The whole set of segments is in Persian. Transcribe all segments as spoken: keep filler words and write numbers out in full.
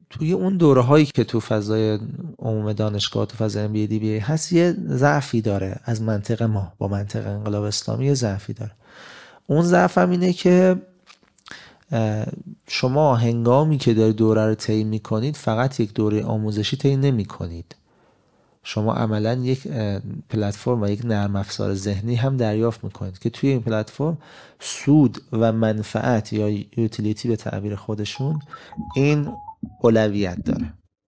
توی اون دوره هایی که تو فضای عموم دانشگاه تو فضای ام بی ای دی بی هست یه ضعفی داره از منطق ما با منطق انقلاب اسلامی، یه ضعفی داره. اون ضعف هم اینه که شما هنگامی که داری دوره رو طی میکنید فقط یک دوره آموزشی طی نمیکنید، شما عملا یک پلتفرم و یک نرم افزار ذهنی هم دریافت میکنید که توی این پلتفرم سود و منفعت یا یوتیلیتی به تعبیر خودشون این اولویت داره،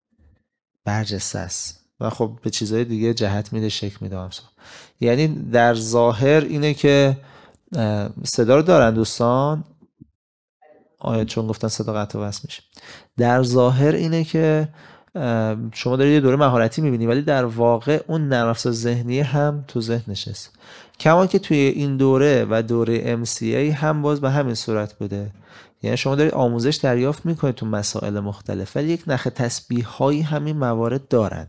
برجسته است و خب به چیزهای دیگه جهت میده، شکل میده همسا. یعنی در ظاهر اینه که صدا رو دارن دوستان؟ آیا چون گفتن صدا قطع و وصل میشه. در ظاهر اینه که شما دارید یه دوره مهارتی میبینی ولی در واقع اون نرم افزار ذهنی هم تو ذهن نشست. کما که توی این دوره و دوره ام سی ای هم باز به همین صورت بوده، یعنی شما دارید آموزش دریافت میکنید تو مسائل مختلف ولی یک نخ تسبیح هایی همین موارد دارن.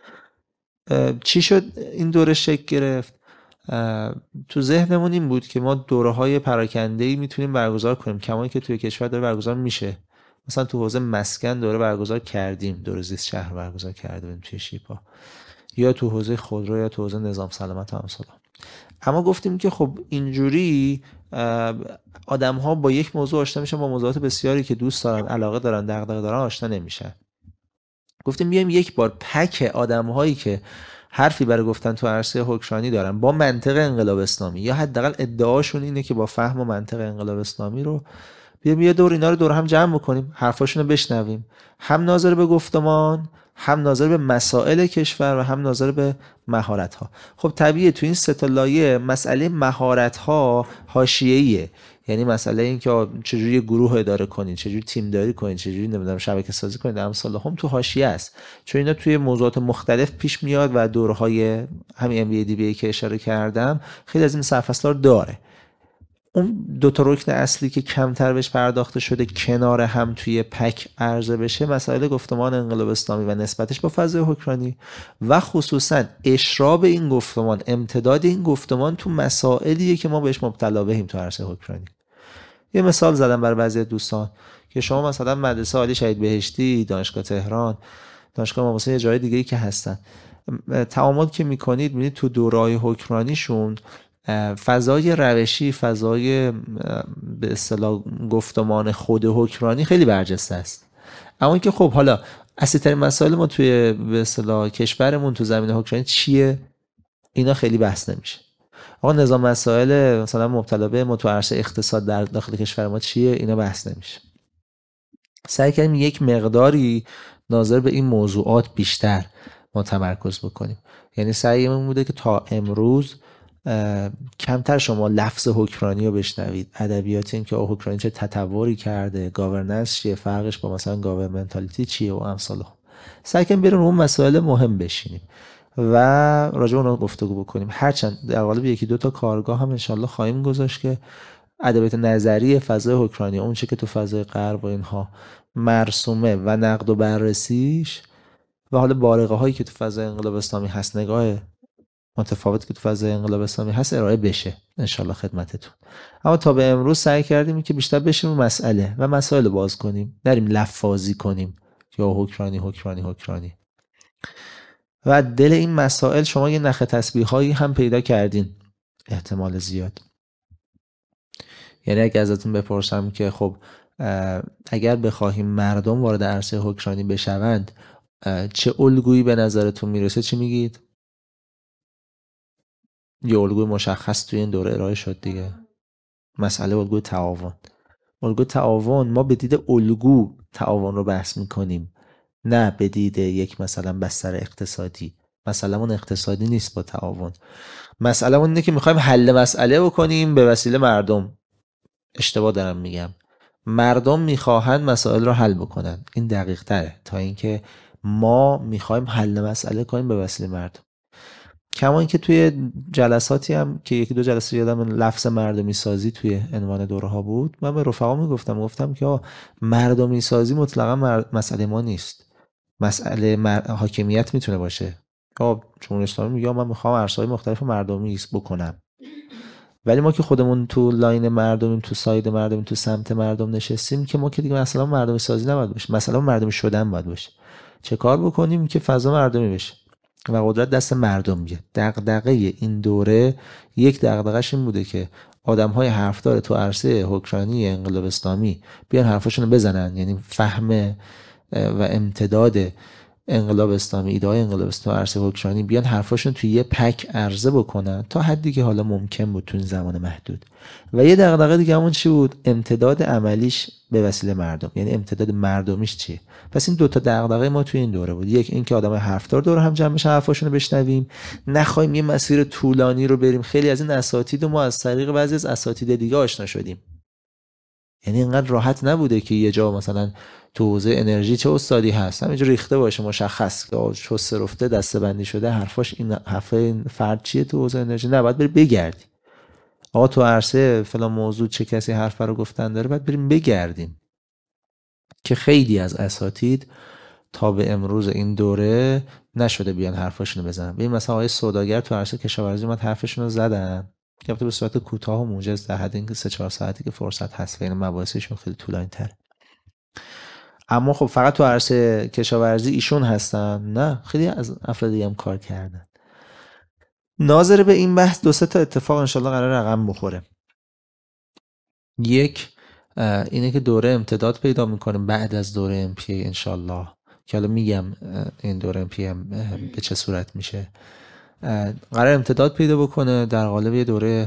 چی شد این دوره شکل گرفت؟ تو ذهنمون این بود که ما دوره های پراکنده‌ای میتونیم برگزار کنیم، کما که توی کشور داره برگزار میشه. مثلا تو حوزه مسکن دوره برگزار کردیم، دوره زیست شهر برگزار کردیم توی شیپا، یا تو حوزه خودرو یا تو حوزه نظام سلامت و امثال. اما گفتیم که خب اینجوری آدم ها با یک موضوع آشنا میشن، با موضوعات بسیاری که دوست دارن، علاقه دارن، دغدغه دارن آشنا نمیشن. گفتیم بیایم یک بار پک آدم هایی که حرفی برای گفتن تو عرصه حکمرانی دارن با منطق انقلاب اسلامی یا حداقل ادعاشون اینه که با فهم و منطق انقلاب اسلامی رو بیایم یه دور اینا رو دور هم جمع بکنیم، حرفاشون رو بشنویم، هم ناظر به گفتمان، هم ناظر به مسائل کشور و هم ناظر به مهارت ها. خب طبیعیه تو این سه تا لایه مسئله مهارت ها حاشیه‌ایه، یعنی مسئله این که چجوری گروه اداره کنین، چجوری تیم داری کنین، چجوری نمیدونم شبکه سازی کنین، امثال هم تو حاشیه است، چون اینا توی موضوعات مختلف پیش میاد و دورهای همین ام بی ای دی بی که اشاره کردم خیلی از این سرفصل‌ها داره. اون دو تا رکن اصلی که کمتر بهش پرداخته شده کنار هم توی پک عرضه بشه، مسائل گفتمان انقلاب اسلامی و نسبتش با فضای حکمرانی و خصوصا اشراب این گفتمان، امتداد این گفتمان تو مسائلیه که ما بهش مبتلا بهیم تو عرصه حکمرانی. یه مثال زدم برای بعضی دوستان که شما مثلا مدرسه عالی شهید بهشتی، دانشگاه تهران، دانشگاه امام حسین، جای دیگه‌ای که هستن، تعامل که میکنید میبینید تو دوره‌های حکمرانیشون فضای روشی، فضای به اصطلاح گفتمان خود حکمرانی خیلی برجسته است. اما اینکه خب حالا اصلی ترین مسائل ما توی به اصطلاح کشورمون تو زمینه حکمرانی چیه، اینا خیلی بحث نمیشه. آقا نظام مسائل مثلا مبتلا به ما تو عرصه اقتصاد در داخل کشور ما چیه، اینا بحث نمیشه. سعی کردیم یک مقداری ناظر به این موضوعات بیشتر ما تمرکز بکنیم. یعنی سعیمون بوده که تا امروز کمتر شما لفظ حکمرانی رو بشنوید، ادبیات این که حکمرانی چه تطوری کرده، گاورننس چیه، فرقش با مثلا گاورمنتالیتی چیه و امثال هم. سعی کنیم بریم اون مسائل مهم بشینیم و راجع به اونها گفتگو بکنیم. هرچند در قالب یکی دو تا کارگاه هم انشالله خواهیم گذاشت که ادبیات نظری فضای حکمرانی، اون چه که تو فضای غرب و اینها مرسومه و نقد و بررسیش و حالا بارقه هایی که تو فضای انقلاب اسلامی هست، نگاه متفاوت که تو فضای انقلاب اسلامی هست ارائه بشه انشالله خدمتتون. اما تا به امروز سعی کردیم که بیشتر بشیم مسئله و مسائل باز کنیم، نریم لفاظی کنیم یا حکمرانی حکمرانی حکمرانی. و دل این مسائل شما یه نخ تسبیح هایی هم پیدا کردین احتمال زیاد. یعنی اگه ازتون بپرسم که خب اگر بخواهیم مردم وارد عرصه حکمرانی بشوند چه الگویی به نظرتون میرسه، چی میگید؟ یه الگوی مشخص توی این دوره ارائه شد دیگه، مسئله الگوی تعاون. الگوی تعاون، ما به دید الگو تعاون رو بحث میکنیم، نه به دید یک مثلا بستر اقتصادی. مسئله‌مون اقتصادی نیست با تعاون، مسئله‌مون اینه که میخوایم حل مسئله بکنیم به وسیله مردم. اشتباه دارم میگم، مردم میخواهند مسائل رو حل بکنن، این دقیق تره تا اینکه ما میخوایم حل مسئله کنیم به وسیله مردم. کما اینکه توی جلساتی هم که یکی دو جلسه یادم لفظ مردمی سازی توی عنوان دوره ها بود، من به رفقا میگفتم گفتم که مردمی سازی مطلقا مر... مسئله ما نیست، مسئله مر... حاکمیت میتونه باشه. آه جمهوری اسلامی میگه من میخوام عرصه‌های مختلف مردمی بکنم، ولی ما که خودمون تو لاین مردمیم، تو ساید مردمیم، تو سمت مردم نشستیم که ما که دیگه مثلا مردمی سازی نباید باشه، مثلا مردمی شدن باید باشه. چه کار بکنیم که فضا مردمی بشه و قدرت دست مردم بیاد. دغدغه این دوره یک دغدغه‌ش این بوده که آدم‌های حرفدار تو عرصه حکمرانی انقلاب اسلامی بیان حرفاشونو بزنن، یعنی فهم و امتداد انقلاب اسلامی، ایده های انقلاب اسلامی عرصه حکمرانی بیان حرفاشون توی یه پک عرضه بکنن تا حدی که حالا ممکن بود تو این زمان محدود. و یه دغدغه دیگه همون چی بود؟ امتداد عملیش به وسیله مردم، یعنی امتداد مردمیش چیه. پس این دوتا دغدغه ما توی این دوره بود، یک این که آدمای حرفدار دور هم جمع بشن حرفاشون رو بشنویم، نخوایم یه مسیر طولانی رو بریم. خیلی از این اساتید ما از طریق بعضی از اساتید دیگه آشنا شدیم، یعنی اینقدر راحت نبوده که یه جا مثلا تو حوزه انرژی چه استادی هست همینجا ریخته باشه مشخص که چوس رفته دسته بندی شده حرفاش این حرف این فرد چیه تو حوزه انرژی، نه باید بری بگردی آقا تو عرصه فلان موضوع چه کسی حرف رو گفتن داره، باید بریم بگردیم. که خیلی از اساتید تا به امروز این دوره نشده بیان حرفاشونو بزنن. ببین مثلا آقای سوداگر تو عرصه کشاورزی اومد حرفشون رو زدن که به صورت کوتاه و موجز، در حد اینکه سه چهار ساعتی که فرصت هست و این مباحثشون خیلی طولانی تره. اما خب فقط تو عرصه کشاورزی ایشون هستن؟ نه، خیلی از افراد دیگه هم کار کردن. ناظر به این بحث دو سه تا اتفاق انشالله قرار رقم بخوره. یک اینه که دوره امتداد پیدا میکنه بعد از دوره ام پی ای انشالله، که حالا میگم این دوره ام پی ای به چه صورت میشه. قرار امتداد پیدا بکنه در قالب یه دوره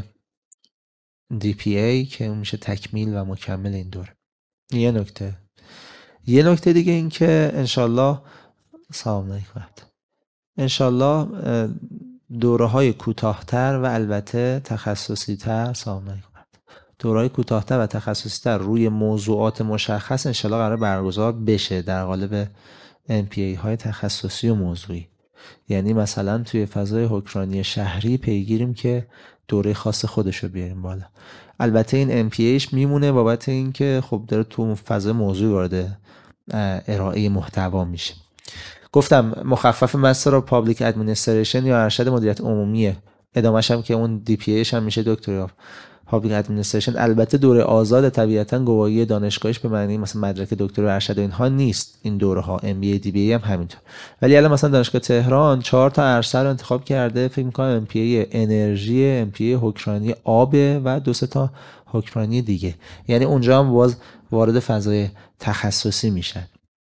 دی پی ای که میشه تکمیل و مکمل این دوره. یه نکته یه نکته دیگه این که انشالله سلام علیکم انشالله دوره های کوتاه‌تر و البته تخصصی تر سلام علیکم دوره های کوتاه‌تر و تخصصی تر روی موضوعات مشخص انشالله قرار برگزار بشه در قالب ام پی ای های تخصصی و موضوعی. یعنی مثلا توی فضای حکمرانی شهری پیگیریم که دوره خاص خودشو بیاریم بالا. البته این ام پی ایش میمونه بابت این که خب داره تو فضای موضوعی وارد ارائه محتوا میشه. گفتم مخفف مستر آف پابلیک ادمنستریشن یا ارشد مدیریت عمومیه، ادامهش هم که اون دی پی ایش هم میشه دکتری آف پابلیک ادمنستریشن. البته دوره آزاد طبیعتا گواهی دانشگاهیش به معنی مثلا مدرک دکتری ارشد و اینها نیست این دوره ها. ام بی ای دی بی ای هم همینطور. ولی الان مثلا دانشگاه تهران چهار تا عرصه رو انتخاب کرده، فکر می‌کنم ام پی ای انرژی، ام پی ای حکمرانی آب و دو سه تا حکمرانی دیگه، یعنی اونجا هم باز وارد فضای تخصصی میشن.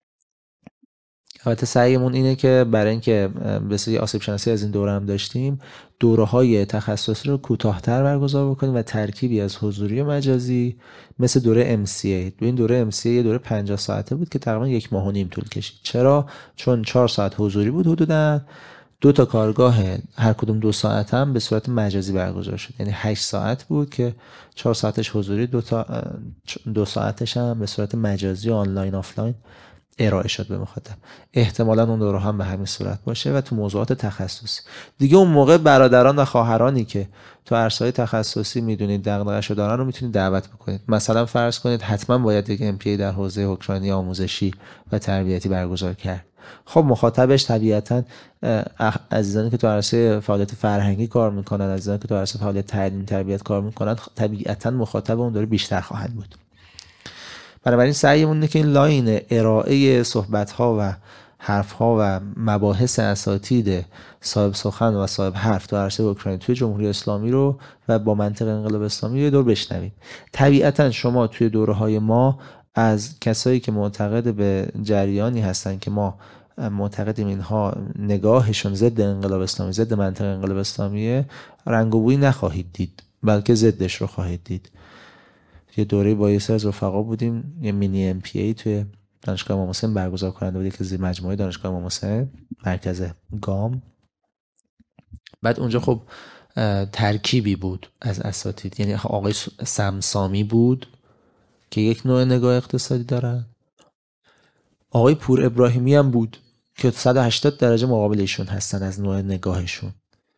البته سعیمون اینه که برای اینکه بسیاری آسیب شناسی از این دوره هم داشتیم، دوره های تخصصی رو کوتاه‌تر برگزار بکنیم و ترکیبی از حضوری و مجازی مثل دوره ام سی ای. این دوره ام سی ای یه دوره پنجاه ساعته بود که تقریبا یک ماه و نیم طول کشید. چرا؟ چون چهار ساعت حضوری بود حدوداً، دو تا کارگاه هر کدوم دو ساعت هم به صورت مجازی برگزار شد، یعنی هشت ساعت بود که چهار ساعتش حضوری، دو تا دو ساعتش هم به صورت مجازی آنلاین آفلاین ارائه شد به مخاطب. احتمالاً اون دوره هم به همین صورت باشه و تو موضوعات تخصصی دیگه. اون موقع برادران و خواهرانی که تو عرصه‌های تخصصی میدونید دغدغه‌شو دارن رو میتونید دعوت بکنید. مثلا فرض کنید حتما باید یک ام پی ای در حوزه حکمرانی آموزشی و تربیتی برگزار کرد. خب مخاطبش طبیعتاً عزیزانی که تو عرصه فعالیت فرهنگی کار میکنن، عزیزانی که تو عرصه فعالیت تعلیم تربیت کار میکنن، طبیعتاً مخاطب اون دوره بیشتر خواهد بود. بنابراین سعیمون اینه که این لاین ارائه صحبت‌ها و حرف‌ها و مباحث اساتید صاحب سخن و صاحب حرف تو عرصه اوکراین توی جمهوری اسلامی رو و با منطق انقلاب اسلامی یه دور بشنویم. طبیعتاً شما توی دوره‌های ما از کسایی که معتقد به جریانی هستن که ما معتقدیم اینها نگاهشون ضد انقلاب اسلامی، ضد منطق انقلاب اسلامیه، رنگ و بوی نخواهید دید، بلکه ضدش رو خواهید دید. یه دوره با یه سری از رفقا بودیم، یه مینی ام پی ای توی دانشگاه امام حسین برگزار کننده بود که زیر مجموعه دانشگاه امام حسین مرکز گام. بعد اونجا خب ترکیبی بود از اساتید، یعنی آقای سمسامی بود که یک نوع نگاه اقتصادی دارن، آقای پور ابراهیمی هم بود که صد و هشتاد درجه مقابل ایشون هستن از نوع نگاهشون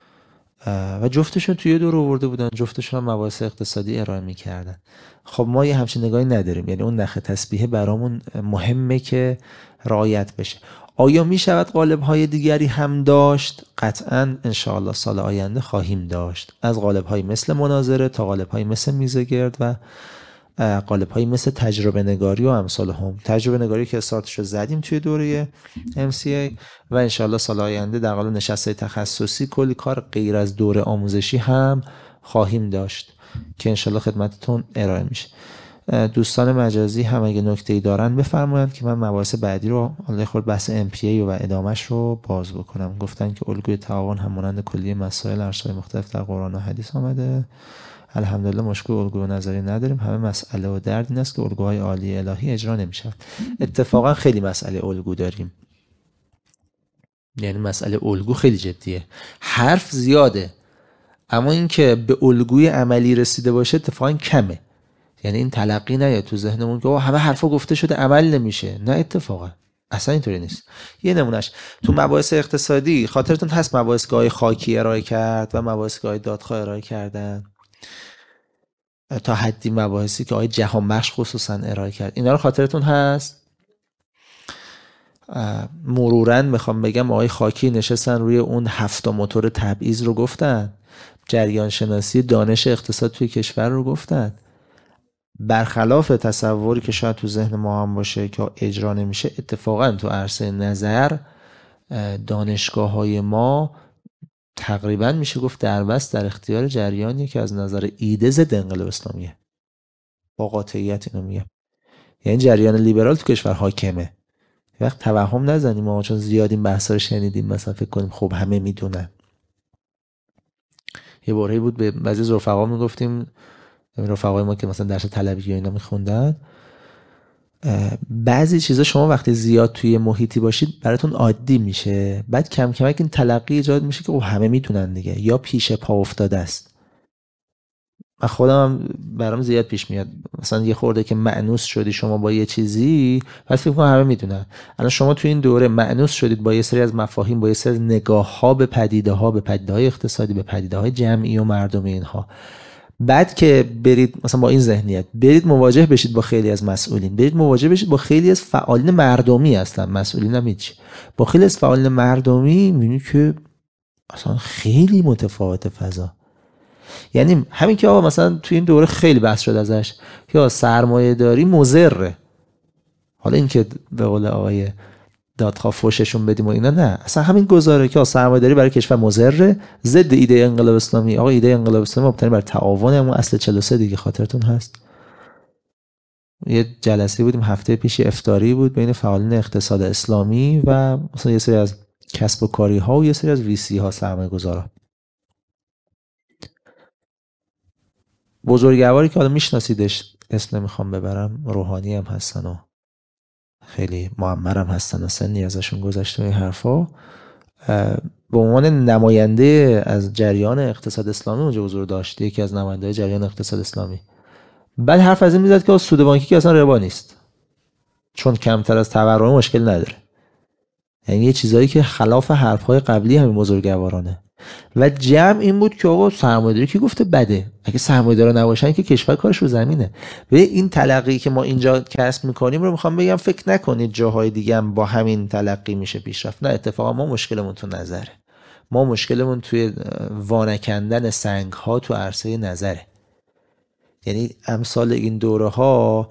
و جفتشون توی دور آورده بودن، جفتشون هم مباحث اقتصادی ارائه می‌کردن. خب ما یه همچین نگاهی نداریم، یعنی اون نخ تسبیحه برامون مهمه که رعایت بشه. آیا می شود قالب های دیگری هم داشت؟ قطعا انشاءالله سال آینده خواهیم داشت، از قالب های مثل مناظره تا قالب های مثل میزه گرد و قالب های مثل تجربه نگاری و امثال هم. تجربه نگاری که استارتش رو زدیم توی دوره ام سی ای و انشاءالله سال آینده در قالب نشسته تخصصی کلی کار غیر از دوره آموزشی هم خواهیم داشت که انشاءالله خدمتتون ارائه میشه. دوستان مجازی هم اگه نکته‌ای دارن بفرمایند که من مباحث بعدی رو حالا خود بحث ام پی ای و ادامهش رو باز بکنم. گفتن که الگوی تعاون هم مانند کلیه مسائل ارشاد مختلف در قرآن و حدیث آمده. الحمدلله مشکل الگوی نظری نداریم. همه مسئله و درد این است که الگوهای عالی الهی اجرا نمی‌شود. اتفاقا خیلی مسئله الگو داریم، یعنی مسئله الگو خیلی جدیه. حرف زیاده اما اینکه به الگوی عملی رسیده باشه اتفاقا کمه. یعنی این تلقی نیاد تو ذهنمون که همه حرفا گفته شده عمل نمیشه، نه اتفاقا اصلا اینطوری نیست. یه نمونهش تو مباحث اقتصادی خاطرتون هست مباحثگاه خاکی ارائه کرد و مباحثگاه دادخواه ارائه کردن، تا حدی مباحثی که آقای جهانبخش خصوصا ارائه کرد، اینا رو خاطرتون هست؟ مرورن میخوام بگم آقای خاکی نشستن روی اون هفت موتور تبعیض رو گفتن، جریان شناسی دانش اقتصاد توی کشور رو گفتن. برخلاف تصوری که شاید تو ذهن ما هم باشه که اجرا نمیشه، اتفاقا تو عرصه نظر دانشگاه های ما تقریبا میشه گفت دربست در اختیار جریانی که از نظر ایده ضد انقلاب اسلامیه. با قاطعیت اینو میگم، یعنی جریان لیبرال تو کشور حاکمه. وقت توهم نزنیم ما چون زیاد این بحثا رو شنیدیم مثلا فکر کنیم خب همه میدونن. یه باره‌ای بود به بعضی از رفقا میگفتیم، رفقای ما که مثلا درس طلبی و اینا میخوندن، بعضی چیزا شما وقتی زیاد توی محیطی باشید براتون عادی میشه، بعد کم کم این تلقی ایجاد میشه که او همه میتونن دیگه، یا پیش پا افتاده است. من خودم برام زیاد پیش میاد مثلا یه خورده که مأنوس شدی شما با یه چیزی بعد فکر کنم همه میدونن. الان شما تو این دوره مأنوس شدید با یه سری از مفاهیم، با یه سری از نگاه‌ها به پدیده‌ها، به پدیده‌های اقتصادی، به پدیده‌های جمعی و مردمی اینها. بعد که برید مثلا با این ذهنیت برید مواجه بشید با خیلی از مسئولین، برید مواجه بشید با خیلی از فعالین مردمی، اصلا مسئولین هم هیچ، با خیلی از فعالین مردمی میبینید که اصلا خیلی متفاوت فضا. یعنی همین که آقا مثلا توی این دوره خیلی بحث شد ازش یا سرمایه داری مضره، حالا این که به قول آقای دادخواه فوششون بدیم و اینا، نه اصلا همین گزاره که سرمایه داری برای کشور مضره، ضد ایده انقلاب اسلامی. آقا ایده انقلاب اسلامی مبتنی بر تعاون، اما اصل چهل و سه دیگه خاطرتون هست. یه جلسه بودیم هفته پیش افطاری بود بین فعالین اقتصاد اسلامی و مثلا یه سری از کسب و کاری ها و یه سری از ویسی ها، سرمایه گذارا. بزرگواری که حالا میشناسیدش، اسم نمیخوام ببرم، روحانی هم هستن و خیلی معمرم هستن و سنی ازشون گذشته این حرفا، به عنوان نماینده از جریان اقتصاد اسلامی اونجا حضور داشت، یکی از نماینده‌های جریان اقتصاد اسلامی. بعد حرف از این میزد که سود بانکی که اصلا ربا نیست چون کمتر از تورم مشکل نداره. یعنی یه چیزایی که خلاف حرف‌های قبلی همین بزرگوارانه. و جمع این بود که آقا سرمایه‌داری کی گفته بده؟ اگه سرمایه‌دارا نباشن که کشور کارش رو زمینه. و این تلقی که ما اینجا کسب می‌کنیم رو می‌خوام بگم فکر نکنید جاهای دیگه هم با همین تلقی میشه پیشرفت. نه، اتفاقا ما مشکلمون تو نظره. ما مشکلمون توی وانکندن سنگ‌ها تو عرصه نظره. یعنی امثال این دوره‌ها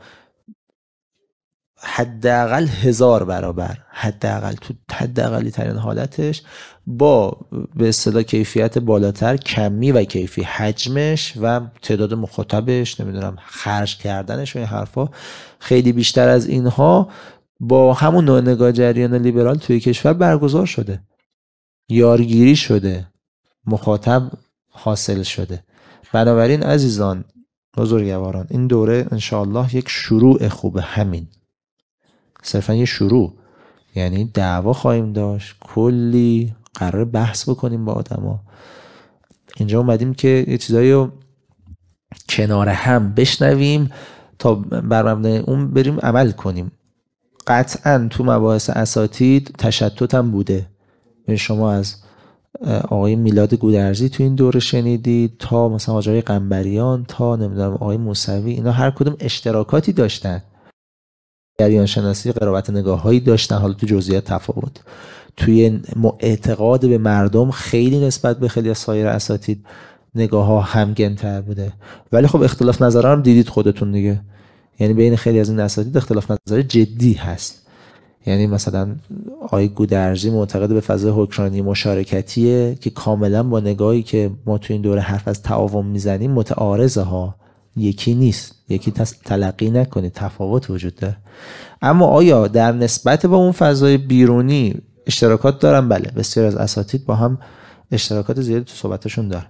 حداقل هزار برابر، حداقل تو حداقلی ترین حالتش، با به اصطلاح کیفیت بالاتر، کمی و کیفی، حجمش و تعداد مخاطبش، نمیدونم خرج کردنش و این حرفا خیلی بیشتر از اینها با همون نوع نگاه جریان لیبرال توی کشور برگزار شده، یارگیری شده، مخاطب حاصل شده. بنابراین عزیزان بزرگواران، این دوره انشاءالله یک شروع خوبه، همین صرفا یه شروع. یعنی دعوا خواهیم داشت، کلی قرار بحث بکنیم با آدما. اینجا اومدیم که یه چیزایی رو کنار هم بشنویم تا بر مبنای اون بریم عمل کنیم. قطعا تو مباحث اساتید تشتت هم بوده. شما از آقای میلاد گودرزی تو این دوره شنیدید تا مثلا آقای قنبریان تا نمیدونم آقای موسوی، اینا هر کدوم اشتراکاتی داشتن. جریان شناسی قرابت نگاه‌هایی داشتن، حالا تو جزئیات تفاوت. توی اعتقاد به مردم خیلی نسبت به خیلی از سایر اساتید نگاه‌ها همگن‌تر بوده. ولی خب اختلاف نظرها هم دیدید خودتون دیگه، یعنی بین خیلی از این اساتید اختلاف نظر جدی هست. یعنی مثلا آقای گودرزی معتقد به فضای حکمرانی مشارکتیه که کاملا با نگاهی که ما تو این دوره حرف از تعاون میزنیم متعارضه ها، یکی نیست، یکی تلقی نکنید، تفاوت وجود داره. اما آیا در نسبت با اون فضای بیرونی اشتراکات دارن؟ بله، بسیار از اساتید با هم اشتراکات زیادی تو صحبتشون دارن.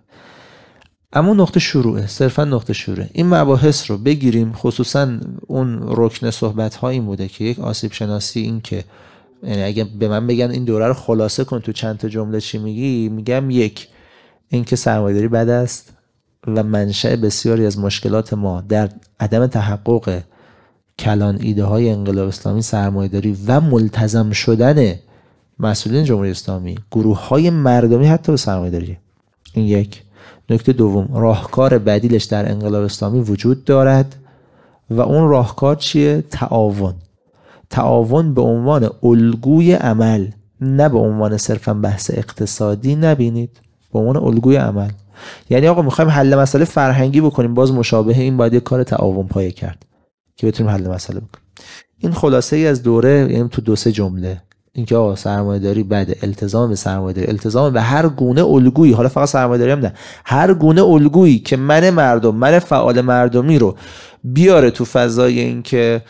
اما نقطه شروعه، صرفا نقطه شروعه. این مباحث رو بگیریم، خصوصا اون رکن صحبت ها این بوده که یک آسیب شناسی این که، یعنی اگه به من بگن این دوره رو خلاصه کن تو چند تا جمله چی میگی، میگم یک، این که سرمایه‌داری بد است و منشأ بسیاری از مشکلات ما در عدم تحقق کلان ایده های انقلاب اسلامی سرمایه‌داری و ملتزم شدن مسئولین جمهوری اسلامی، گروه های مردمی حتی به سرمایه‌داری. این یک. نکته دوم، راهکار بدیلش در انقلاب اسلامی وجود دارد و اون راهکار چیه؟ تعاون. تعاون به عنوان الگوی عمل، نه به عنوان صرفا بحث اقتصادی نبینید، به عنوان الگوی عمل. یعنی آقا میخوایم حل مسئله فرهنگی بکنیم، باز مشابه این باید یک کار تعاون پایه کرد که بتونیم حل مسئله بکنیم. این خلاصه ای از دوره، یعنی تو دو سه جمله، اینکه آقا سرمایه‌داری بده، التزام به سرمایه‌داری، التزام به هر گونه الگویی، حالا فقط سرمایه‌داری هم نه، هر گونه الگویی که من مردم، من فعال مردمی رو بیاره تو فضای اینکه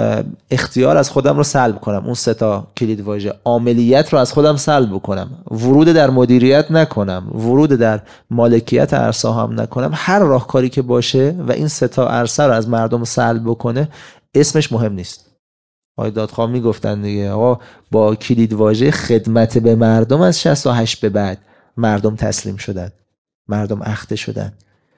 اختیار از خودم رو سلب کنم، اون سه تا کلید واژه، عاملیت رو از خودم سلب بکنم، ورود در مدیریت نکنم، ورود در مالکیت عرصه هم نکنم، هر راهکاری که باشه و این سه تا عرصه رو از مردم سلب بکنه، اسمش مهم نیست. آقای دادخواه میگفتن دیگه، آقا با کلید واژه خدمت به مردم از شصت و هشت به بعد مردم تسلیم شدن، مردم اخته شدن،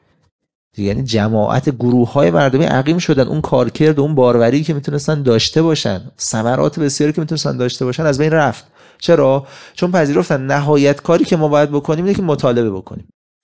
یعنی جماعت گروه های مردمی عقیم شدن. اون کارکرد و اون باروری که میتونستن داشته باشن، ثمرات بسیاری که میتونستن داشته باشن، از بین رفت. چرا؟ چون پذیرفتن نهایت کاری که ما باید بکنیم اینه که مطالبه بکنیم.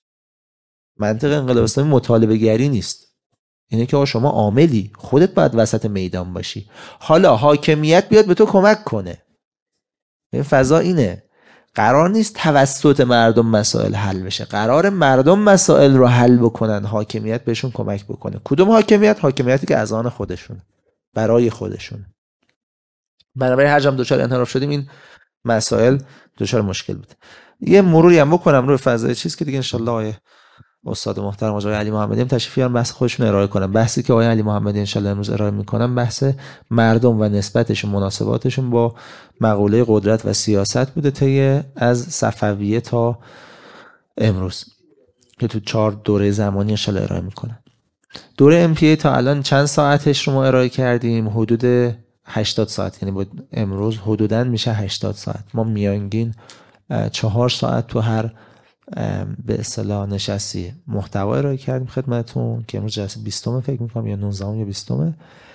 منطق انقلاب اسلامی مطالبه گری نیست، اینه که شما عاملی، خودت باید وسط میدان باشی، حالا حاکمیت بیاد به تو کمک کنه. این فضا اینه، قرار نیست توسط مردم مسائل حل بشه، قرار مردم مسائل رو حل بکنن، حاکمیت بهشون کمک بکنه. کدوم حاکمیت؟ حاکمیتی که از آن خودشون، برای خودشون. بنابراین هر جام دوچار انحراف شدیم این مسائل دوچار مشکل بود. یه مروری هم بکنم روی فضای چیز که دیگه انشالله آیه استاد محترم آقای علی محمدی هم تشریف بیارن بحث خودشون ارائه کنن. بحثی که آقای علی محمدی انشالله امروز ارائه میکنن بحث مردم و نسبتشون، مناسباتشون با مقوله قدرت و سیاست بوده طی از صفویه تا امروز که تو چهار دوره زمانی انشالله ارائه میکنن. دوره ام پی ای تا الان چند ساعتش رو ما ارائه کردیم؟ حدود هشتاد ساعت، یعنی با امروز حدوداً میشه هشتاد ساعت. ما میانگین چهار ساعت تو هر به اصطلاح نشستی محتوا ارائه کردیم خدمتتون که امروز جلسه بیستم فکر میکنم یا نوزدهم یا بیستم،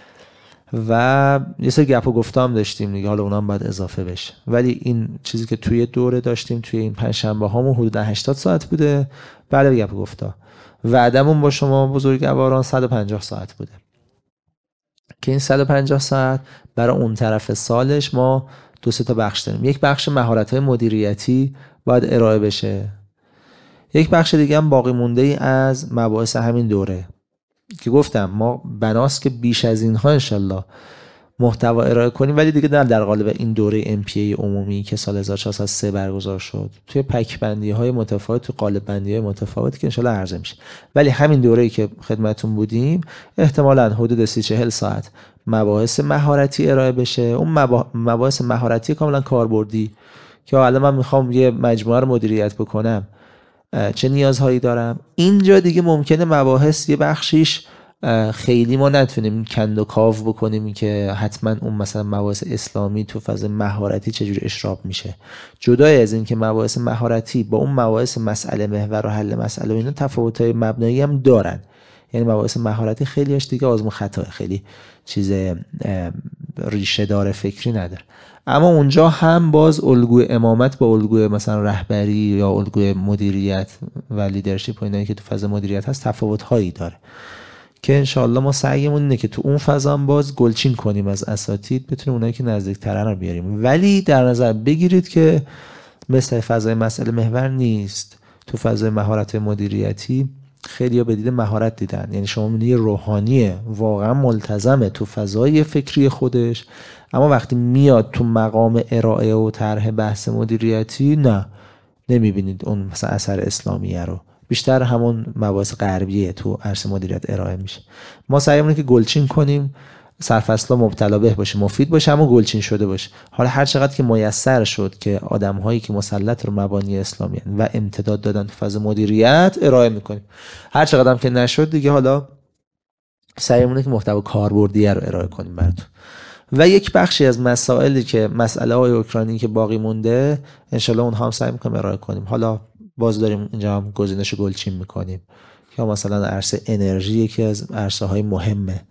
و یه سری گپ و گفته هم داشتیم دیگه، حالا اونم باید اضافه بشه. ولی این چیزی که توی دوره داشتیم توی این پنج شنبه هامون حدودا هشتاد ساعت بوده. بعد گپ و گفته وعدمون با شما بزرگواران صد و پنجاه ساعت بوده که این صد و پنجاه ساعت برای اون طرف سالش ما دو سه تا بخش داریم. یک بخش مهارت‌های مدیریتی باید ارائه بشه، یک بخش دیگه هم باقی مونده ای از مباحث همین دوره که گفتم ما بناست که بیش از اینها انشالله محتوا ارائه کنیم، ولی دیگه نه در قالب این دوره ام پی ای عمومی که سال هزار و چهارصد و سه برگزار شد، توی پک بندی های متفاوت، توی قالب بندی های متفاوتی که انشالله عرضه میشه. ولی همین دوره‌ای که خدمتتون بودیم احتمالاً حدود سی چهل ساعت مباحث مهارتی ارائه بشه. اون مباحث مهارتی کاملا کاربردی که حالا من میخوام یه مجموعه رو مدیریت بکنم، چه نیازهایی دارم. اینجا دیگه ممکنه مباحث یه بخشیش خیلی ما نتونیم کند و کاو بکنیم که حتما اون مثلا مباحث اسلامی تو فاز مهارتی چجوری اشراب میشه. جدای از این که مباحث مهارتی با اون مباحث مسئله محور و حل مسئله و اینا تفاوت‌های مبنایی هم دارن، یعنی مباحث مهارتی خیلیش دیگه آزمون خطا، خیلی چیز ریشه دار فکری نداره. اما اونجا هم باز الگوی امامت با الگوی مثلا رهبری یا الگوی مدیریت و لیدرشپ و اینایی که تو فاز مدیریت هست تفاوت هایی داره که انشالله ما سعیمون اینه که تو اون فضا هم باز گلچین کنیم از اساتید، بتونیم اونایی که نزدیک‌ترن رو بیاریم. ولی در نظر بگیرید که مثل فضای مسئله محور نیست. تو فضای مهارت مدیریتی خیلی‌ها به دید مهارت دیدن، یعنی شما می‌بینید یه روحانیه واقعا ملتزمه تو فضای فکری خودش، اما وقتی میاد تو مقام ارائه و طرح بحث مدیریتی نه، نمی‌بینید اون مثلا اثر اسلامیه رو، بیشتر همون مباحث غربیه تو عرصه مدیریت ارائه میشه. ما سعیمونه که گلچین کنیم، سرفصلا مبتلا به باشه، مفید باشه، اما گلچین شده باشه. حالا هر چقدر که میسر شد که آدم‌هایی که مسلط رو مبانی اسلامی هن و امتداد دادن تو فاز مدیریت ارائه میکنیم، هر چقدر هم که نشد دیگه حالا سعیمونه که محتوا کاربردی رو ارائه کنیم براتون. و یک بخشی از مسائلی که مسئله های اوکراینی که باقی مونده انشالله اونها هم سعی میکنیم ارائه کنیم. حالا باز داریم اینجا هم گزینش گلچین میکنیم، یا مثلا عرصه انرژی یکی از عرصه های مهمه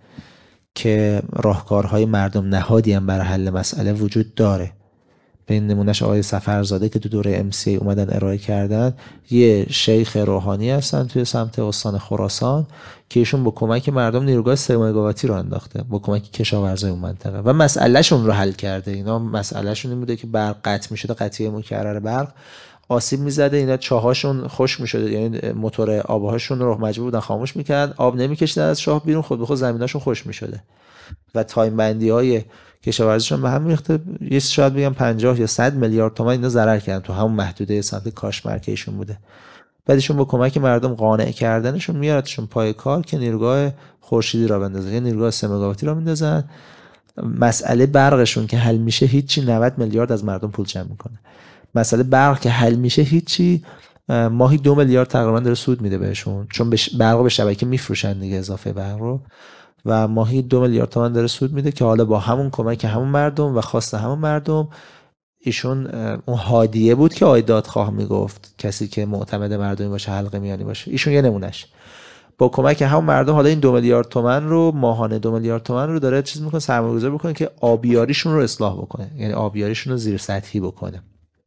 که راهکارهای مردم نهادی هم برای حل مسئله وجود داره. به این نمونهش آقای سفرزاده که تو دوره ام سی ای اومدن ارائه کردن، یه شیخ روحانی هستن توی سمت استان خراسان که ایشون با کمک مردم نیروگاه سه مگاواتی رو انداخته، با کمک کشاورزای اون منطقه، و مسئلهشون رو حل کرده. اینا مسئلهشون این بوده که برق قطع میشده، قطعیه مکرر برق آسیب میزده، اینا چاهاشون خوش میشده، یعنی موتور آبهاشون رو مجبور بودن خاموش میکردن، آب نمیکشیدن از چاه بیرون، خود به خود زمیناشون خوش میشده و تایم بندی های کشاورزیشون به هم میخته. یه شاید بگم پنجاه یا صد میلیارد تومان اینا ضرر کردن تو همون محدوده سمت کاش مرکزشون بوده. بعدشون با کمک مردم قانع کردنشون میارتشون پای کار که نیروگاه خورشیدی را بندازن، یعنی نیروگاه سه مگاواتی را میندازن. مسئله برقشون که حل میشه هیچی، نود میلیارد از مردم پول جمع میکنه. مسئله برق که حل میشه هیچی، ماهی دو میلیارد تقریبا داره سود میده بهشون، چون برق به شبکه میفروشن دیگه، اضافه برق رو، و ماهی دو میلیارد تومان داره سود میده که حالا با همون کمک همون مردم و خواست همون مردم، ایشون اون هادیه بود که آیداد خواه میگفت کسی که معتمد مردمی باشه، حلقه میانی باشه، ایشون یه نمونهش، با کمک همون مردم حالا این دو میلیارد تومان رو، ماهانه دو میلیارد تومان رو داره چیز میکنه، سرمایه‌گذاری بکنه که آبیاریشون رو اصلاح بکنه، یعنی آبیاریشون رو زیر سطحی بکنه،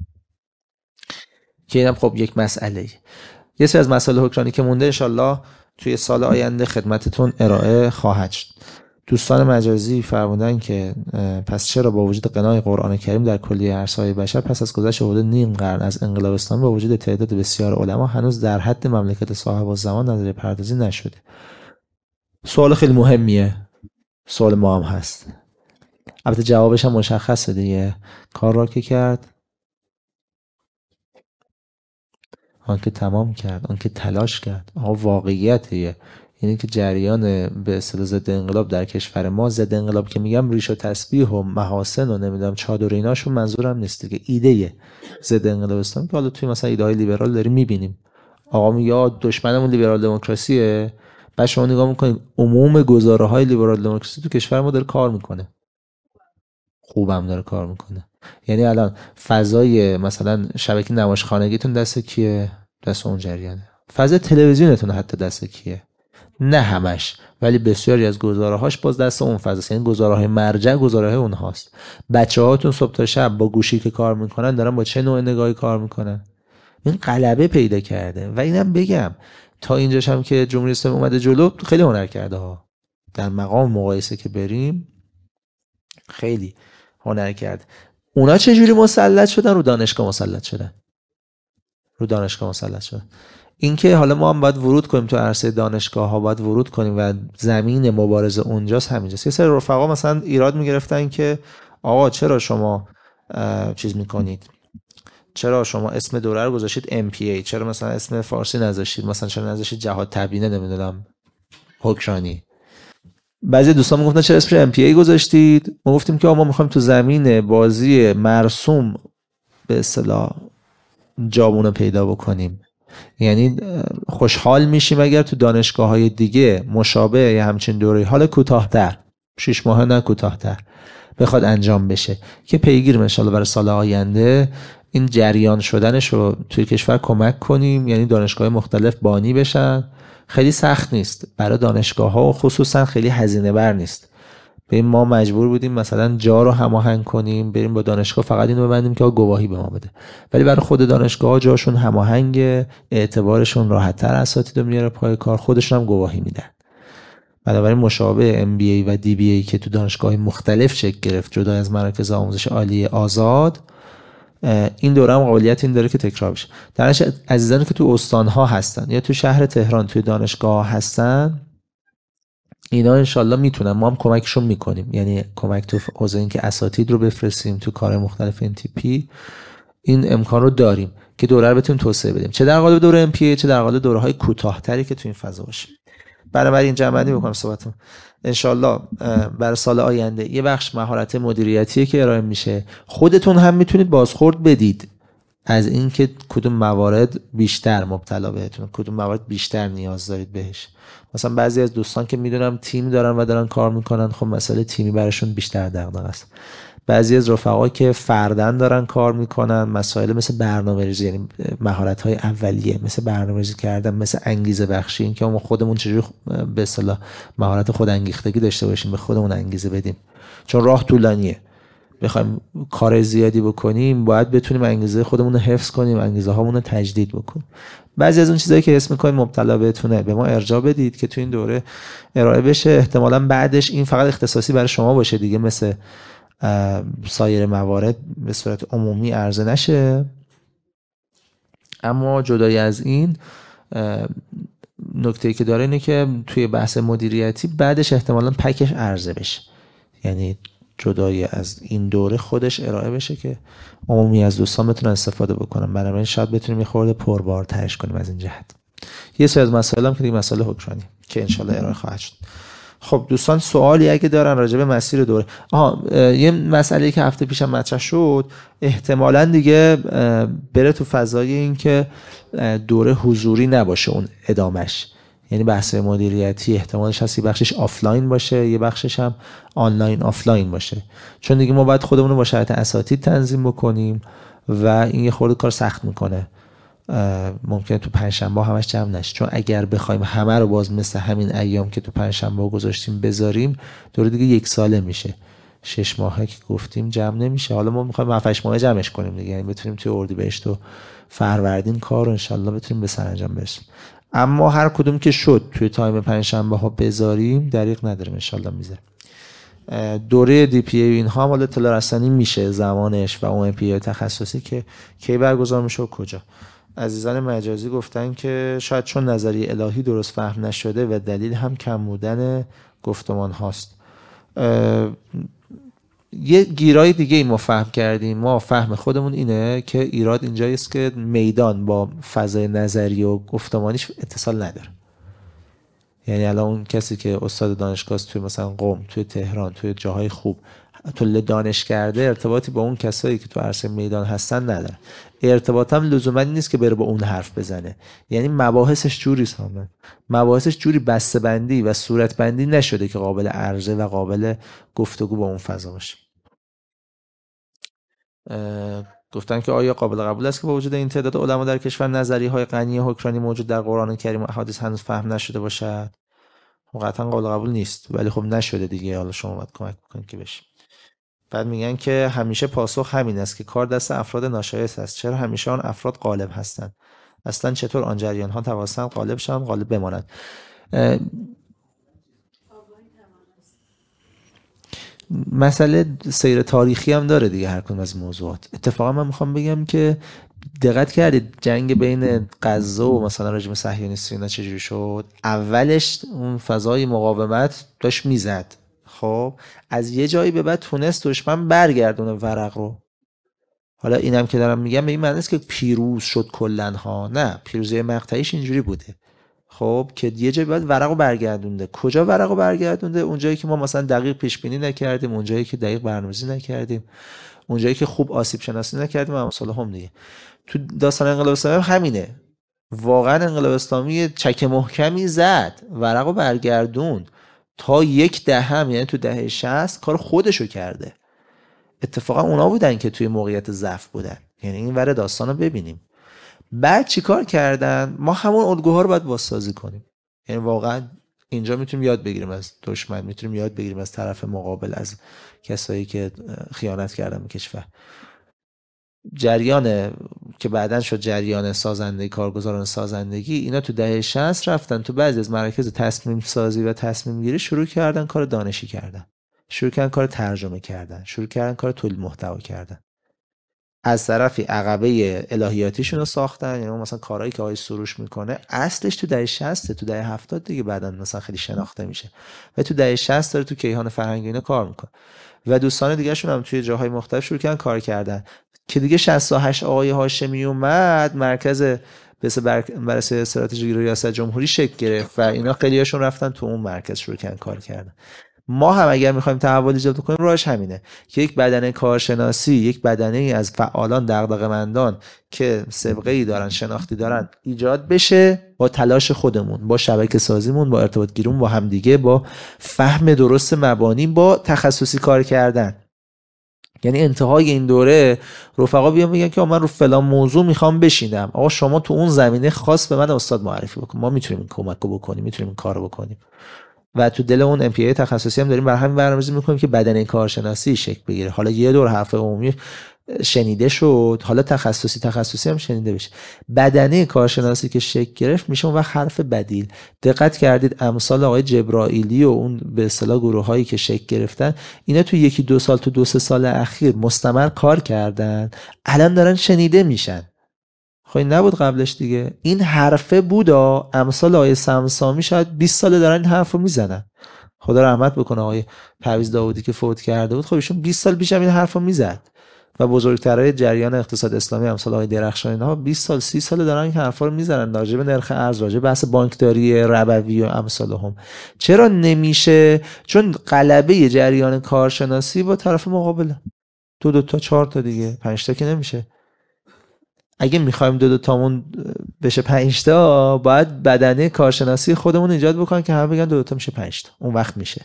که اینم خب یک مسئله. یه سری از مسائل حکمرانی که مونده انشالله توی سال آینده خدمتتون ارائه خواهد شد. دوستان مجازی فرمودن که پس چرا با وجود غنای قرآن کریم در کلیه عرصه‌های بشر پس از گذشت حدود نیم قرن از انقلاب اسلامی با وجود تعداد بسیار علما هنوز در حد مملکت صاحب الزمان نظریه پردازی نشده؟ سوال خیلی مهمیه، سوال ما هم هست. البته جوابش هم مشخصه دیگه، کار را که کرد آن که تمام کرد، آن که تلاش کرد. آها واقعیتیه، یعنی که جریان به اصطلاح ضد انقلاب در کشور ما، ضد انقلاب که میگم ریش و تسبیح و محاسن و نمیدونم چادر ایناشون منظورم نیست دیگه، ایده ضد انقلاب اسلامی که حالا توی مثلا ایده های لیبرال داریم میبینیم، آقا میگه دشمنمون لیبرال دموکراسیه، بعد شما نگاه میکنید عموم گزاره های لیبرال دموکراسی تو کشور ما داره کار میکنه، خوبم داره کار میکنه. یعنی الان فضای مثلا شبکه نمایشخانگیتون دست کیه؟ دست اون جریانه. فضای تلویزیونتون حتی دست کیه؟ نه همش، ولی بسیاری از گزاره‌هاش باز دست اون فضاست، یعنی گزاره‌های مرجع گزاره‌های اونهاست. بچه‌هاتون صبح تا شب با گوشی که کار میکنن دارن با چه نوع نگاهی کار میکنن؟ این غلبه پیدا کرده. و اینم بگم تا اینجاش هم که جمهوری اسلامی اومده جلو خیلی هنر کرده ها، در مقام مقایسه که بریم خیلی هنر کرد. اونا چجوری مسلط شدن؟ رو دانشگاه مسلط شدن، رو دانشگاه مسلط شدن. این که حالا ما هم باید ورود کنیم تو عرصه دانشگاه ها، باید ورود کنیم و زمین مبارزه اونجاست، همینجاست. یه سری رفقا مثلا ایراد میگرفتن که آقا چرا شما چیز میکنید، چرا شما اسم دوره رو گذاشتید ام پی ای، چرا مثلا اسم فارسی نذاشتید، مثلا چرا نذاشتید جهاد تبیینه نمیدونم حکرانی. بعضی دوستان میگفتن چرا اسمش ام پی ای گذاشتید؟ ما گفتیم که ما میخوایم تو زمین بازی مرسوم به اصطلاح جامونو پیدا بکنیم، یعنی خوشحال میشیم اگر تو دانشگاه‌های دیگه مشابه یه همچین دوره حال کوتاه‌تر، شش ماه نه کوتاه‌تر بخواد انجام بشه، که پیگیریم ان شاءالله برای سال آینده این جریان شدنش رو توی کشور کمک کنیم، یعنی دانشگاه مختلف بانی بشن. خیلی سخت نیست برای دانشگاه‌ها و خصوصا خیلی هزینه بر نیست. ببین ما مجبور بودیم مثلا جا رو هماهنگ کنیم، بریم با دانشگاه فقط اینو ببندیم که گواهی به ما بده، ولی برای خود دانشگاه‌ها جاشون هماهنگ، اعتبارشون راحت‌تر، اساتید رو میاره پای کار، خودشون هم گواهی میدن. بنابراین مشابه ام بی ای و دی بی ای که تو دانشگاه مختلف شکل گرفت جدا از مراکز آموزش عالی آزاد، این دوره هم قابلیت این داره که تکرار بشه. درنش عزیزانی که تو استانها هستن یا تو شهر تهران توی دانشگاه هستن، اینا انشالله میتونن، ما هم کمکشون میکنیم، یعنی کمک تو حوزه این که اساتید رو بفرستیم تو کار مختلف ان تی پی، این امکان رو داریم که دوره رو بتونیم توسعه بدیم، چه در قالب دوره ام پی ای چه در قالب دوره‌های کوتاه‌تری که تو این فضا باشه. بنابراین جمع‌بندی بکنم صحبتم، انشالله برای سال آینده یه بخش مهارت مدیریتی که ارائه میشه، خودتون هم میتونید بازخورد بدید از اینکه کدوم موارد بیشتر مبتلا بهتون، کدوم موارد بیشتر نیاز دارید بهش. مثلا بعضی از دوستان که میدونم تیم دارن و دارن کار میکنن، خب مسئله تیمی براشون بیشتر دغدغه است. بعضی از رفقا که فردن دارن کار میکنن، مسائل مثل برنامه‌ریزی، یعنی مهارت‌های اولیه مثل برنامه‌ریزی کردن، مثل انگیزه بخشی، این که ما خودمون چجوری به اصطلاح مهارت خودانگیختگی داشته باشیم، به خودمون انگیزه بدیم، چون راه طولانیه. بخوایم کار زیادی بکنیم باید بتونیم انگیزه خودمون رو حفظ کنیم، انگیزه هامون رو تجدید بکنیم. بعضی از اون چیزایی که اسم می‌کنیم مبتلا بهتونه به ما ارجاع بدید که تو این دوره ارائه بشه. احتمالاً بعدش این فقط اختصاصی برای شما باشه دیگه، مثل سایر موارد به صورت عمومی عرضه نشه. اما جدای از این نکته‌ای که داره اینه که توی بحث مدیریتی بعدش احتمالاً پکش عرضه بشه، یعنی جدای از این دوره خودش ارائه بشه که عمومی از دوستان بتونن استفاده بکنن. بنابراین شاید بتونیم یه خورده پربارترش کنیم از این جهت. یه سری از مسائل هم که دیگه مسائل حکمرانی که انشالله ارائه خواهد شد. خب دوستان سوالی اگه دارن راجع به مسیر دوره، آها یه مسئله که هفته پیشم مطرح شد، احتمالاً دیگه بره تو فضای این که دوره حضوری نباشه اون ادامش، یعنی بحث مدیریتی احتمالش هست یه بخشش آفلاین باشه یه بخشش هم آنلاین آفلاین باشه، چون دیگه ما باید خودمون رو با شرایط اساتید تنظیم بکنیم و این یه خورده کار سخت میکنه. ممکنه تو پنجشنبه همش جمع نشه، چون اگر بخوایم همه رو باز مثل همین ایام که تو پنجشنبه گذاشتیم بذاریم، دوره دیگه یک ساله میشه، شش ماهه که گفتیم جمع نمیشه. حالا ما میخوایم هفت ماهه جمعش کنیم دیگه، یعنی بتونیم توی اردیبهشت و فروردین کار رو انشالله بتونیم به سرانجام برسیم. اما هر کدوم که شد توی تایم پنجشنبه ها بذاریم دریغ نداریم، انشالله میذاریم. دوره دی پی ای اینها هم حالا اطلاع رسانی میشه زمانش و اون ام پی ای تخصصی که کی برگزار میشه و کجا. عزیزان مجازی گفتن که شاید چون نظریه الهی درست فهم نشده و دلیل هم کم بودن گفتمان هاست. یه گیرای دیگه ای ما فهم کردیم، ما فهم خودمون اینه که ایراد اینجاییست که میدان با فضای نظری و گفتمانیش اتصال نداره. یعنی الان اون کسی که استاد دانشگاه توی مثلا قم، توی تهران، توی جاهای خوب طول دانش کرده، ارتباطی با اون کسایی که تو عرصه میدان هستن نداره. ارتباط هم لزوما نیست که بره با اون حرف بزنه، یعنی مباحثش جوری سامن مباحثش جوری بسته بندی و صورت بندی نشده که قابل عرضه و قابل گفتگو با اون فضا باشه. گفتن که آیا قابل قبول است که با وجود این تعداد علما در کشور نظریه‌های غنی حکمرانی موجود در قرآن کریم و احادیث هنوز فهم نشده باشد؟ قطعا قابل قبول نیست، ولی خب نشده دیگه، حالا شما باید کمک بکنید که بشه. بعد میگن که همیشه پاسخ همین است که کار دست افراد ناشایست است. چرا همیشه آن افراد غالب هستند؟ اصلا چطور آن جریان ها توانستند غالب شوند، غالب بمانند؟ مسئله سیر تاریخی هم داره دیگه هر کدوم از موضوعات. اتفاقا من میخوام بگم که دقت کردید جنگ بین غزه و مثلا رژیم صهیونیستی اینا چجوری شد؟ اولش اون فضای مقاومت داشت میزد، خب از یه جایی به بعد تونست دشمن برگردونه ورق رو. حالا اینم که دارم میگم به این معنی نیست که پیروز شد کلن ها، نه، پیروزی مقطعیش اینجوری بوده خب که یه جایی بعد ورقو برگردونده. کجا ورقو برگردونده؟ اونجایی که ما مثلا دقیق پیش بینی نکردیم، اونجایی که دقیق برنامه‌ریزی نکردیم، اونجایی که خوب آسیب شناسی نکردیم و مسائل هم دیگه. تو داستان انقلاب اسلامی همینه، واقعا انقلاب اسلامی چک محکمی زد، ورقو برگردوند تا یک دهم، یعنی تو دهه شصت کار خودشو کرده. اتفاقا اونا بودن که توی موقعیت ضعف بودن، یعنی این ور داستانو ببینیم. بعد چیکار کردن؟ ما همون الگوها رو باید بازسازی کنیم. یعنی واقعا اینجا میتونیم یاد بگیریم از دشمن، میتونیم یاد بگیریم از طرف مقابل، از کسایی که خیانت کردن به کشور. جریان که بعداً شد جریان سازندگی، کارگزاران سازندگی، اینا تو دهه شصت رفتن تو بعضی از مراکز تصمیم سازی و تصمیم گیری شروع کردن کار دانشی کردن، شروع کردن کار ترجمه کردن، شروع کردن کار تولید محتوا کردن. از طرفی عقبه الهیاتیشون رو ساختن، یعنی مثلا کارهایی که آقای سروش میکنه اصلش تو دهه شصت، تو دهه هفتاد دیگه بعداً مثلا خیلی شناخته میشه و تو دهه شصت داره تو کیهان فرهنگی اینا کار میکنه و دوستان دیگه شون هم توی جاهای مختلف شروع کردن کار کردن که دیگه شصت و هشت آقای هاشمی اومد، مرکز بررسی استراتژی ریاست جمهوری شکل گرفت و اینا خیلیاشون رفتن تو اون مرکز شروع کردن کار کردن. ما هم اگر میخوایم تحول ایجاد کنیم راهش همینه که یک بدنه کارشناسی، یک بدنه ای از فعالان دغدغه‌مندان که سابقه‌ای دارن، شناختی دارن ایجاد بشه با تلاش خودمون، با شبکه سازیمون، با ارتباط گیریمون با همدیگه، با فهم درست مبانی، با تخصصی کار کردن. یعنی انتهای این دوره رفقا بیان میگن که من رو فلان موضوع میخوام بشینم، آقا شما تو اون زمینه خاص به من استاد معرفی بکن، ما میتونیم این کمکو بکنیم، میتونیم این کارو بکنیم. و تو دل اون ام پی ای تخصصی هم داریم، برای همین برنامه‌ریزی میکنیم که بدنه کارشناسی شکل بگیره. حالا یه دور حرف عمومی شنیده شد، حالا تخصصی تخصصی هم شنیده بشه. بدنه کارشناسی که شکل گرفت میشه اون وقت حرف بدیل. دقت کردید امثال آقای جبرائیلی و اون به اصطلاح گروهایی که شکل گرفتن، اینا تو یکی دو سال، تو دو سه سال اخیر مستمر کار کردن، الان دارن شنیده میشن. خب این نبود قبلش دیگه، این حرفه بودا. امثال آقای سمسامی شاید بیست ساله دارن این حرفو میزنن، خدا رحمت بکنه آقای پرویز داوودی که فوت کرده بود، خب ایشون بیست سال پیش هم این حرفو میزد و بزرگترهای جریان اقتصاد اسلامی امثال آقای درخشان اینها بیست سال سی سال دارن این حرفا رو میزنن راجع به نرخ ارز، راجع به بحث بانکداری ربوی و امثالهم. چرا نمیشه؟ چون غلبه جریان کارشناسی با طرف مقابل، دو دو تا چهار تا دیگه، پنج تا که نمیشه. اگه میخوایم دو دو تامون بشه پنج تا، باید بدنه کارشناسی خودمون ایجاد بکنن که همه بگن دو دو تا میشه پنج تا، اون وقت میشه.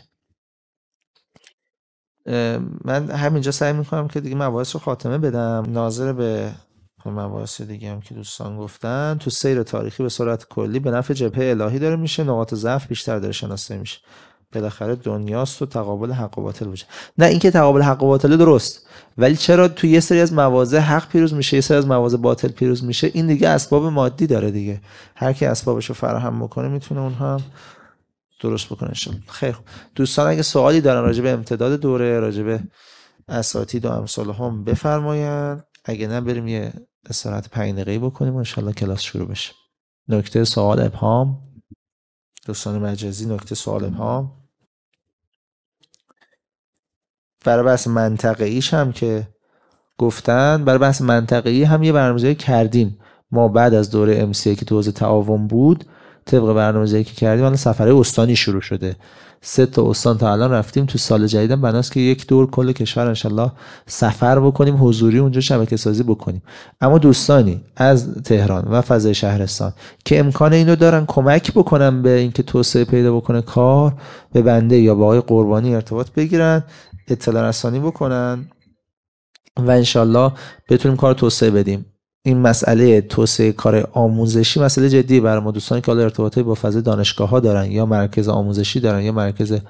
من همینجا سعی میکنم که دیگه مباحث رو خاتمه بدم، ناظر به مباحث دیگه هم که دوستان گفتن. تو سیر تاریخی به صورت کلی به نفع جبهه الهی داره میشه، نقاط ضعف بیشتر داره شناسایی میشه. بالاخره دنیاست و تقابل حق و باطل وجود. نه اینکه تقابل حق و باطل درست، ولی چرا تو یه سری از مواضع حق پیروز میشه، یه سری از مواضع باطل پیروز میشه؟ این دیگه اسباب مادی داره دیگه، هر کی اسبابشو فراهم بکنه میتونه اونها هم درست بکنه. خیر دوستان اگه سوالی دارن راجع به امتداد دوره، راجع به اساتید و امثالهم بفرمایید، اگه نه بریم یه استراحت پنج دقیقه‌ای بکنیم و ان شاءالله کلاس شروع بشه. نکته سوال ابهام دوستان مجازی، نکته سوال ابهام. برای بحث منطقه‌ایش هم که گفتن، برای بحث منطقه‌ای هم یه برنامه‌ریزی کردیم ما بعد از دوره ام سی که تو حوزه تعاون بود. طبق برنامه‌ریزی که کردیم الان سفر استانی شروع شده، سه تا استان تا الان رفتیم. تو سال جدیدم بناست که یک دور کل کشور انشالله سفر بکنیم، حضوری اونجا شبکه سازی بکنیم. اما دوستانی از تهران و فضای شهرستان که امکان اینو دارن کمک بکنن به اینکه توسعه پیدا بکنه کار، به بنده یا با آقای قربانی ارتباط بگیرن، اطلاع رسانی بکنن و انشالله بتونیم کار توسعه بدیم. این مسئله توسعه کار آموزشی مسئله جدی برای ما دوستانی که حالا ارتباطی با فضای دانشگاه ها دارن یا مرکز آموزشی دارن یا مرکز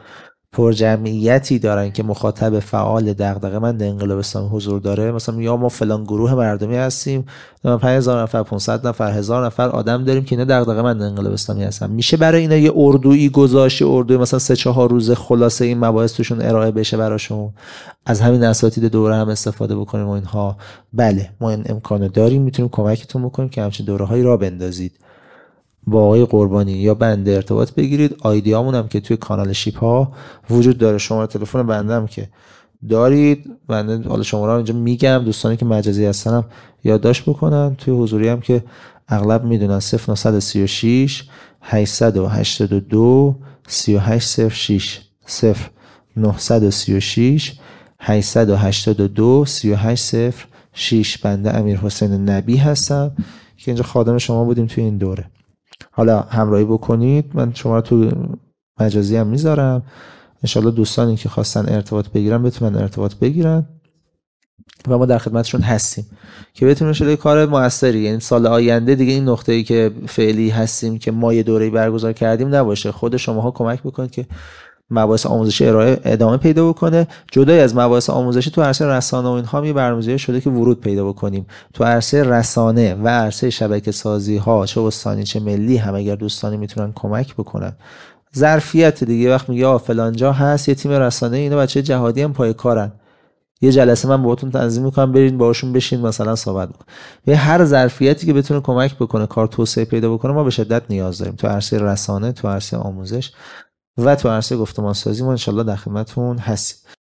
پرجمعیتی دارن که مخاطب فعال دغدغه‌مند انقلاب اسلامی حضور داره، مثلا یا ما فلان گروه مردمی هستیم، پنج هزار نفر، پانصد نفر، هزار نفر آدم داریم که اینا دغدغه‌مند انقلاب اسلامی هستن، میشه برای اینا یه اردویی گذاشت، اردوی مثلا سه چهار روز خلاصه این مباحث توشون ارائه بشه براشون، از همین اساتید دوره هم استفاده بکنیم و اینها. بله ما این امکانو داریم، میتونیم کمکتون بکنیم که همچین دوره‌هایی را بندازید. با آقای قربانی یا بنده ارتباط بگیرید. آیدیامون هم که توی کانال شیپ ها وجود داره، شماره تلفن بنده هم که دارید، بنده حالا شماره رو اینجا میگم، دوستانی که مجازی هستن هم یادداشت بکنن. توی حضوری هم که اغلب میدونن صفر نه سه شش هشت هشت دو سه هشت صفر شش صفر نه سه شش هشت هشت دو سه هشت صفر شش. بنده امیرحسین نبی هستم که اینجا خادم شما بودیم توی این دوره. حالا همراهی بکنید، من شما رو تو مجازی هم میذارم، انشالله دوستانی که خواستن ارتباط بگیرن بتونن ارتباط بگیرن و ما در خدمتشون هستیم که بتونیم انشالله کار موثری، یعنی سال آینده دیگه این نقطه‌ای که فعلی هستیم که ما یه دوره‌ای برگزار کردیم نباشه، خود شماها کمک بکنید که مباحث آموزشی ارائه ادامه پیدا بکنه. جدای از مباحث آموزشی تو عرصه رسانه و اینها هم یه برنامه‌ریزی شده که ورود پیدا بکنیم. تو عرصه رسانه و عرصه شبکه سازی ها چه استانی چه ملی هم اگر دوستانی میتونن کمک بکنن. ظرفیت دیگه وقت میگه آ فلان جا هست یه تیم رسانه، اینا بچه جهادی هم پای کارن، یه جلسه من باهاتون تنظیم میکنم برید باشون بشین مثلا صحبت بکن. به هر ظرفیتی که بتونه کمک بکنه کار توسعه پیدا بکنه ما به شدت نیاز داریم تو عرصه رسانه، تو عرصه آموزش و تو عرصه گفتمان سازی. ما انشالله در خدمتتون هستیم.